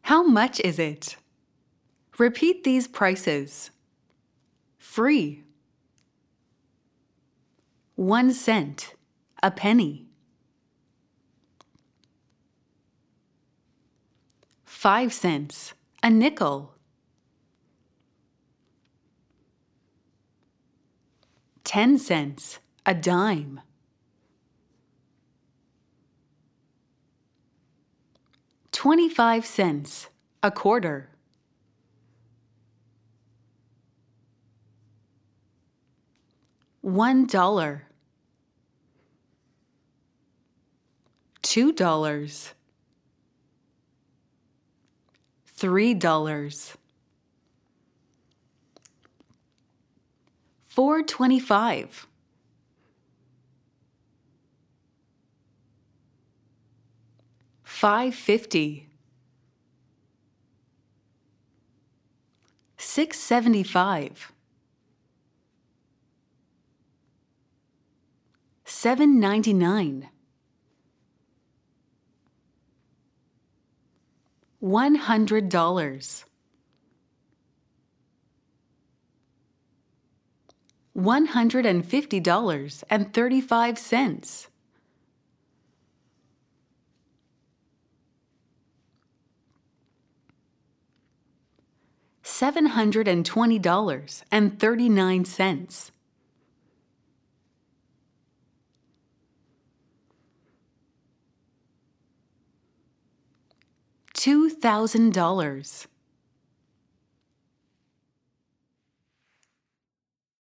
How much is it? Repeat these prices. Free. 1 cent, a penny. 5 cents, a nickel. 10 cents, a dime. 25 cents, a quarter. 1 dollar. 2 dollars. 3 dollars. 4.25. 5.50. 6.75. 7.99. $100. $150.35. $720.39. $2,000.